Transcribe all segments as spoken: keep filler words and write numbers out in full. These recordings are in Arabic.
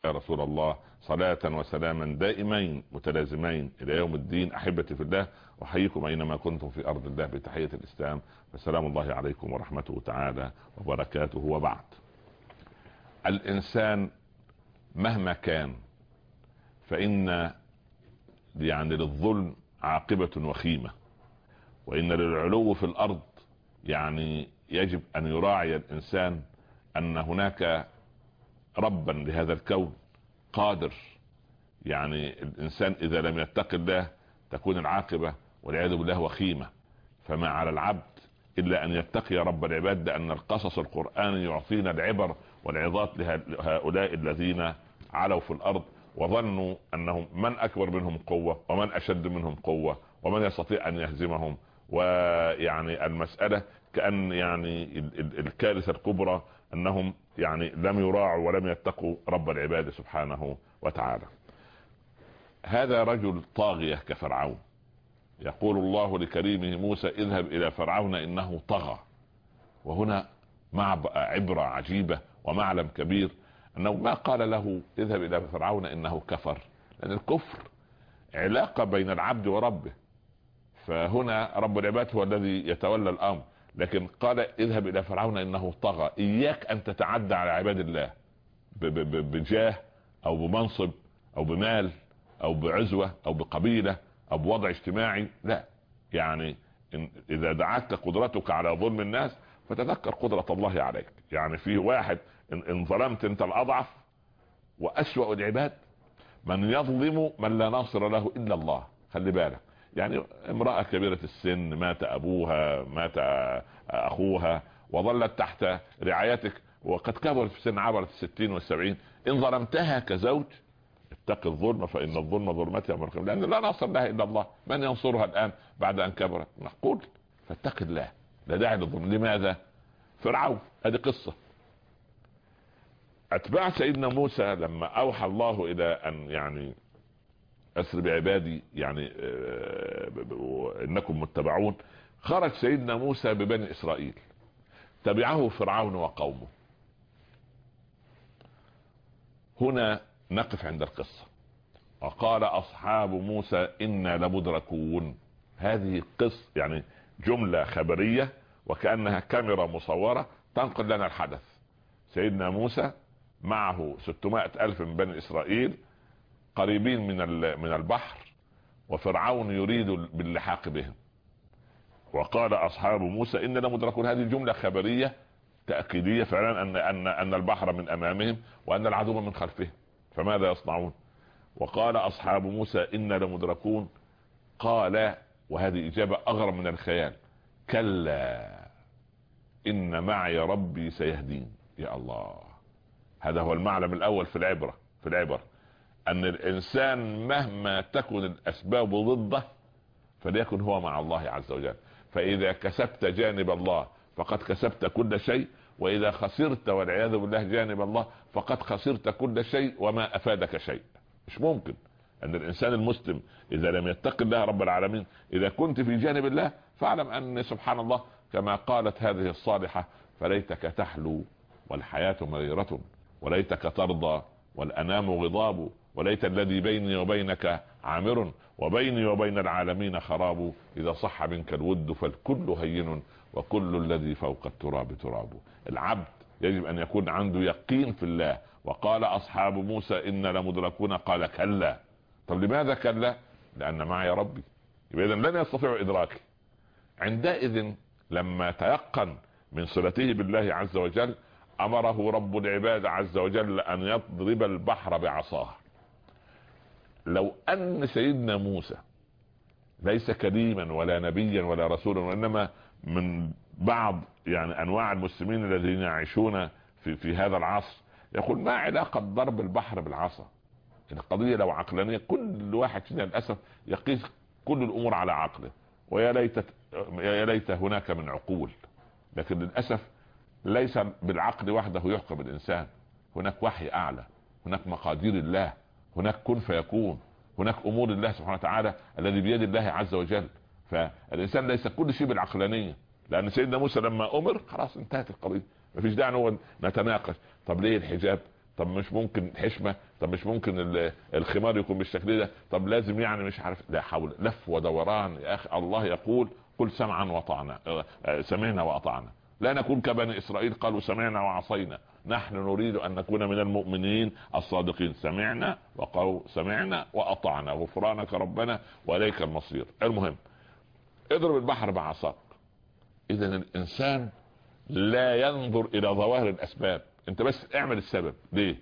يا رسول الله صلاة وسلاما دائمين متلازمين الى يوم الدين. احبتي في الله، احييكم اينما كنتم في ارض الله بتحية الاسلام، فسلام الله عليكم ورحمته تعالى وبركاته. وبعد، الانسان مهما كان فان يعني للظلم عاقبة وخيمة، وان للعلو في الارض يعني يجب ان يراعي الانسان ان هناك ربا لهذا الكون قادر. يعني الانسان اذا لم يتق الله تكون العاقبة والعياذ بالله وخيمة. فما على العبد الا ان يتقي رب العباد، لان القصص القرآني يعطينا العبر والعظات لهؤلاء الذين علوا في الارض وظنوا انهم من اكبر منهم قوة ومن اشد منهم قوة ومن يستطيع ان يهزمهم. ويعني المسألة كأن يعني الكارثة الكبرى انهم يعني لم يراعوا ولم يتقوا رب العباد سبحانه وتعالى. هذا رجل طاغية كفرعون، يقول الله لكريمه موسى اذهب الى فرعون انه طغى. وهنا مع عبرة عجيبة ومعلم كبير، انه ما قال له اذهب الى فرعون انه كفر، لان الكفر علاقة بين العبد وربه، فهنا رب العباد هو الذي يتولى الامر. لكن قال اذهب الى فرعون انه طغى. اياك ان تتعدى على عباد الله بجاه او بمنصب او بمال او بعزوة او بقبيلة او بوضع اجتماعي، لا. يعني إن اذا دعتك قدرتك على ظلم الناس فتذكر قدرة الله عليك. يعني في واحد ان, إن ظلمت انت الاضعف، واسوأ العباد من يظلم من لا ناصر له الا الله. خلي بالك، يعني امرأة كبيرة السن مات ابوها مات اخوها وظلت تحت رعايتك وقد كبرت في السن، عبرت الستين والسبعين، ان ظلمتها كزوج اتق الظلم فان الظلم ظلمتها يوم القيامة، لان لا ناصر لها الا الله. من ينصرها الان بعد ان كبرت؟ نقول فاتق الله، لا داعي للظلم. لماذا؟ فرعون هذه قصة. اتباع سيدنا موسى لما اوحى الله الى ان يعني اسر بعبادي يعني انكم متبعون، خرج سيدنا موسى ببني اسرائيل، تبعه فرعون وقومه. هنا نقف عند القصة. وقال اصحاب موسى انا لمدركون. هذه قصة يعني جملة خبرية وكأنها كاميرا مصورة تنقل لنا الحدث. سيدنا موسى معه ستمائة الف من بني اسرائيل قريبين من من البحر، وفرعون يريد باللحاق بهم. وقال اصحاب موسى ان لمدركون. هذه جملة خبرية تأكيدية فعلا ان ان ان البحر من امامهم وان العدو من خلفهم، فماذا يصنعون؟ وقال اصحاب موسى ان لمدركون. قال، وهذه اجابة اغرب من الخيال، كلا ان معي ربي سيهدين. يا الله، هذا هو المعلم الاول في العبرة في العبر ان الانسان مهما تكن الاسباب ضده فليكن هو مع الله عز وجل. فاذا كسبت جانب الله فقد كسبت كل شيء، واذا خسرت والعياذ بالله جانب الله فقد خسرت كل شيء وما افادك شيء. مش ممكن ان الانسان المسلم اذا لم يتق الله رب العالمين، اذا كنت في جانب الله فاعلم ان سبحان الله كما قالت هذه الصالحة فليتك تحلو والحياة مريرة، وليتك ترضى والانام غضاب، وليت الذي بيني وبينك عامر، وبيني وبين العالمين خراب، اذا صح منك الود فالكل هين، وكل الذي فوق التراب تراب. العبد يجب ان يكون عنده يقين في الله. وقال اصحاب موسى ان لمدركون. قال كلا. طب لماذا كلا؟ لان معي ربي، اذا لن يستطيع ادراكي. عندئذ لما تيقن من صلته بالله عز وجل امره رب العباد عز وجل ان يضرب البحر بعصاه. لو ان سيدنا موسى ليس كريما ولا نبيا ولا رسولا، وانما من بعض يعني انواع المسلمين الذين يعيشون في في هذا العصر، يقول ما علاقة ضرب البحر بالعصا؟ القضية لو عقلانية كل واحد فينا للاسف يقيس كل الامور على عقله، ويا ليت يا ليت هناك من عقول. لكن للاسف ليس بالعقل وحده يحكم الانسان، هناك وحي اعلى، هناك مقادير الله، هناك كن فيكون، هناك امور الله سبحانه وتعالى الذي بيد الله عز وجل. فالانسان ليس كل شيء بالعقلانية، لان سيدنا موسى لما امر خلاص انتهت القضية، مفيش داعي هو نتناقش. طب ليه الحجاب؟ طب مش ممكن حشمه، طب مش ممكن الخمار يكون بالشكل ده، طب لازم يعني مش عارف. لا حول، لف ودوران يا اخي. الله يقول قل سمعا وطعنا، سمعنا واطعنا، لا نكون كبني اسرائيل قالوا سمعنا وعصينا، نحن نريد ان نكون من المؤمنين الصادقين. سمعنا وقالوا سمعنا واطعنا غفرانك ربنا واليك المصير. المهم اضرب البحر بعصاك. اذا الانسان لا ينظر الى ظواهر الاسباب، انت بس اعمل السبب. ليه؟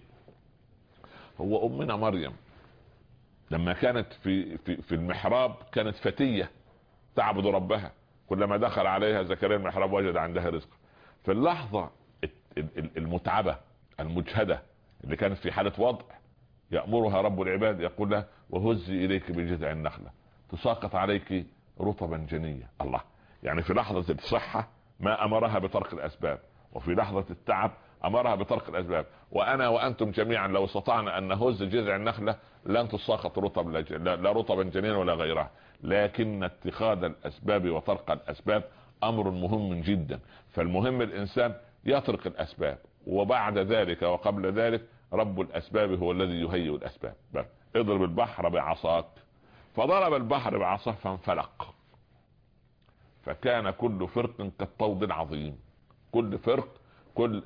هو امنا مريم لما كانت في في في المحراب كانت فتيه تعبد ربها، كلما دخل عليها زكريا المحراب وجد عندها رزقا. في اللحظه المتعبه المجهده اللي كانت في حاله وضع، يأمرها رب العباد يقول لها وهزي اليك بجذع النخله تساقط عليك رطبا جنيا. الله، يعني في لحظه الصحه ما امرها بترك الاسباب، وفي لحظه التعب امرها بترك الاسباب. وانا وانتم جميعا لو استطعنا ان نهز جذع النخله لن تساقط رطب، لا رطبا جنيا ولا غيرها. لكن اتخاذ الاسباب وترك الاسباب امر مهم جدا. فالمهم الانسان يترك الاسباب، وبعد ذلك وقبل ذلك رب الاسباب هو الذي يهيئ الاسباب. اضرب البحر بعصاك. فضرب البحر بعصاه فانفلق، فكان كل فرق كالطود العظيم. كل فرق، كل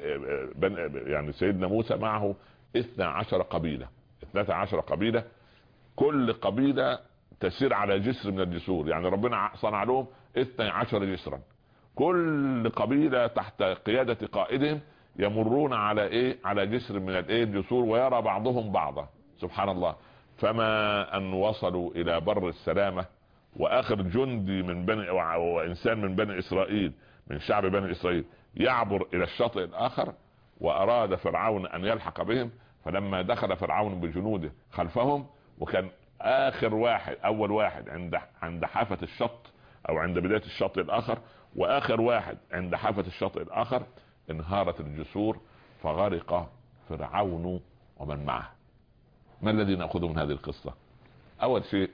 يعني سيدنا موسى معه اثنى عشر قبيلة، اثنتا عشر قبيلة، كل قبيلة تسير على جسر من الجسور. يعني ربنا صنع لهم اثنى عشر جسرا، كل قبيلة تحت قيادة قائدهم يمرون على ايه، على جسر من الايه الجسور، ويرى بعضهم بعضا. سبحان الله. فما ان وصلوا الى بر السلامة، واخر جندي من بني وانسان من بني اسرائيل، من شعب بني اسرائيل، يعبر الى الشاطئ الاخر، واراد فرعون ان يلحق بهم. فلما دخل فرعون بجنوده خلفهم، وكان اخر واحد اول واحد عند عند حافة الشط او عند بداية الشاطئ الاخر، واخر واحد عند حافة الشاطئ الاخر، انهارت الجسور فغرق فرعون ومن معه. ما الذي نأخذه من هذه القصة؟ اول شيء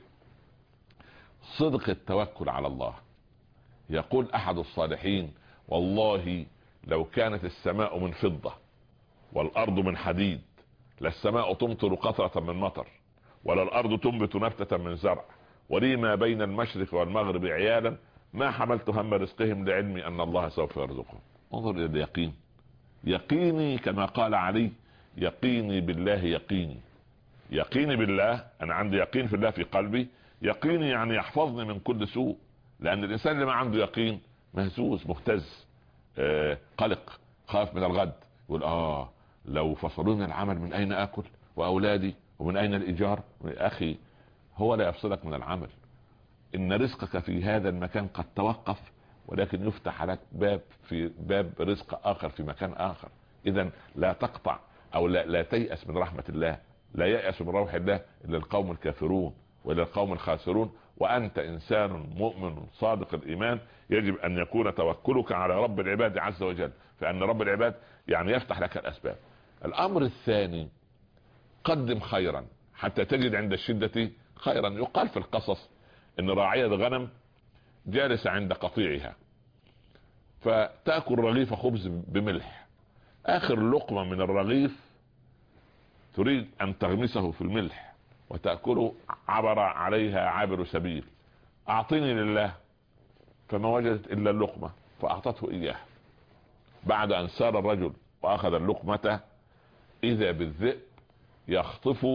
صدق التوكل على الله. يقول احد الصالحين والله لو كانت السماء من فضة والارض من حديد للسماء تمطر قطرة من مطر، ولا الارض تنبت نبتة من زرع، ولي ما بين المشرق والمغرب عيالا ما حملت هم رزقهم لعلمي ان الله سوف يرزقهم. انظر الى اليقين. يقيني كما قال علي يقيني بالله يقيني. يقيني بالله، انا عندي يقين في الله في قلبي. يقيني يعني يحفظني من كل سوء، لان الانسان اللي ما عنده يقين مهزوز مهتز آه، قلق خاف من الغد، يقول اه لو فصلوني العمل من اين اكل واولادي ومن اين الايجار. اخي هو لا يفصلك من العمل، ان رزقك في هذا المكان قد توقف، ولكن يفتح لك باب في باب رزق اخر في مكان اخر. اذا لا تقطع او لا, لا تيأس من رحمة الله. لا يأس من روح الله الا القوم الكافرون والا القوم الخاسرون. وانت انسان مؤمن صادق الايمان، يجب ان يكون توكلك على رب العباد عز وجل، فان رب العباد يعني يفتح لك الاسباب. الامر الثاني قدم خيرا حتى تجد عند الشدة خيرا. يقال في القصص ان راعية غنم جالسة عند قطيعها فتأكل رغيف خبز بملح، اخر لقمة من الرغيف تريد ان تغمسه في الملح وتأكله، عبر عليها عابر سبيل، اعطيني لله، فما وجدت الا اللقمة فاعطته اياه. بعد ان سار الرجل واخذ اللقمة اذا بالذئب يخطف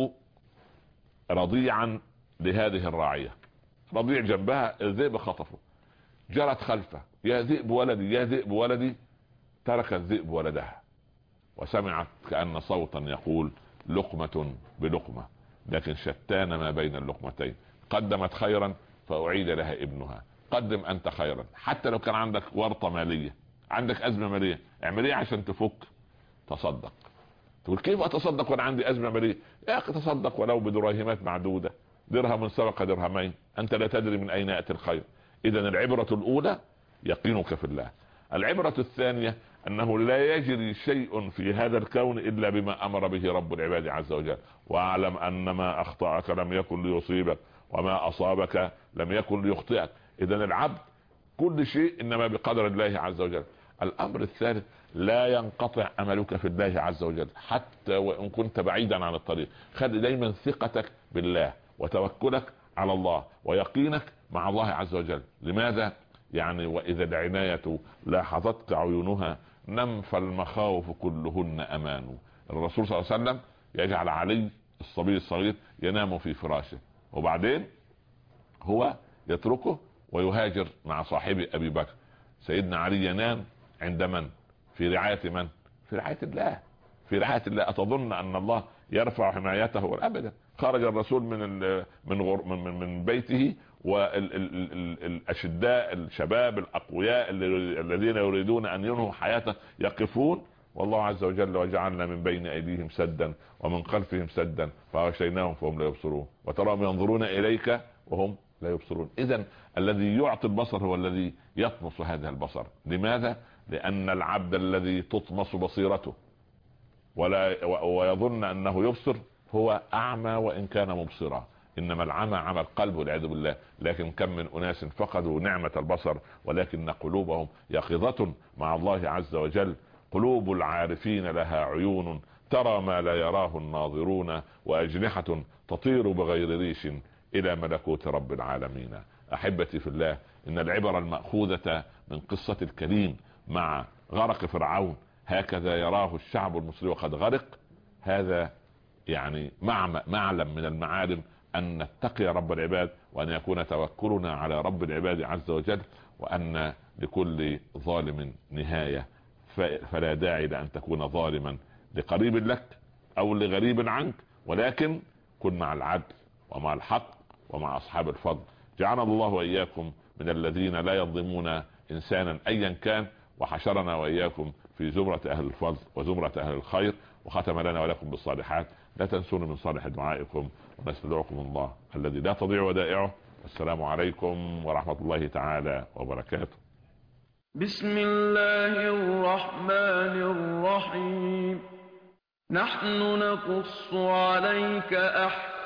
رضيعا لهذه الراعية، رضيع جنبها، الذئب خطفه، جرت خلفه يا ذئب ولدي يا ذئب ولدي، ترك الذئب ولدها، وسمعت كأن صوتا يقول لقمة بلقمة، لكن شتان ما بين اللقمتين. قدمت خيرا فأعيد لها ابنها. قدم انت خيرا، حتى لو كان عندك ورطة مالية، عندك ازمة مالية، اعمل ايه عشان تفك؟ تصدق. تقول كيف اتصدق وانا عندي ازمة مالية؟ يا اخي تصدق ولو بدراهمات معدودة، درهم سبق درهمين، انت لا تدري من اين يأتي الخير. اذا العبرة الاولى يقينك في الله. العبرة الثانية انه لا يجري شيء في هذا الكون الا بما امر به رب العباد عز وجل. واعلم ان ما اخطأك لم يكن ليصيبك وما اصابك لم يكن ليخطئك. اذا العبد كل شيء انما بقدر الله عز وجل. الامر الثالث لا ينقطع املك في الله عز وجل حتى وان كنت بعيدا عن الطريق. خلي دايما ثقتك بالله وتوكلك على الله ويقينك مع الله عز وجل. لماذا؟ يعني واذا العناية لاحظتك عيونها نم فالمخاوف كلهن امان. الرسول صلى الله عليه وسلم يجعل علي الصبي الصغير ينام في فراشه، وبعدين هو يتركه ويهاجر مع صاحبه ابي بكر. سيدنا علي ينام عند من؟ في رعاية من؟ في رعاية الله، في رعاية الله. أتظن أن الله يرفع حمايته؟ أبدا. خرج الرسول من من غر من من بيته والأشداء الشباب الأقوياء الذين يريدون أن ينهوا حياته يقفون، والله عز وجل وجعلنا من بين أيديهم سدا ومن خلفهم سدا فغشيناهم فهم لا يبصرون وتراهم ينظرون إليك وهم لا يبصرون. إذن الذي يعطي البصر هو الذي يطمس هذا البصر. لماذا؟ لأن العبد الذي تطمس بصيرته ولا ويظن أنه يبصر هو أعمى وإن كان مبصرا. إنما العمى عمى القلب والعياذ بالله. لكن كم من أناس فقدوا نعمة البصر ولكن قلوبهم يقظة مع الله عز وجل. قلوب العارفين لها عيون ترى ما لا يراه الناظرون وأجنحة تطير بغير ريش إلى ملكوت رب العالمين. أحبتي في الله، إن العبر المأخوذة من قصة الكريم مع غرق فرعون هكذا يراه الشعب المصري وقد غرق. هذا يعني معلم من المعالم أن نتقي رب العباد وأن يكون توكلنا على رب العباد عز وجل، وأن لكل ظالم نهاية، فلا داعي لأن تكون ظالما لقريب لك أو لغريب عنك، ولكن كن مع العدل ومع الحق ومع أصحاب الفضل. جعلنا الله وإياكم من الذين لا يظلمون إنسانا أيا كان، وحشرنا وإياكم في زمرة أهل الفضل وزمرة أهل الخير، وختم لنا ولكم بالصالحات. لا تنسون من صالح دعائكم، ونستدعوكم الله الذي لا تضيع ودائعه. السلام عليكم ورحمة الله تعالى وبركاته. بسم الله الرحمن الرحيم. نحن نقص عليك أحسن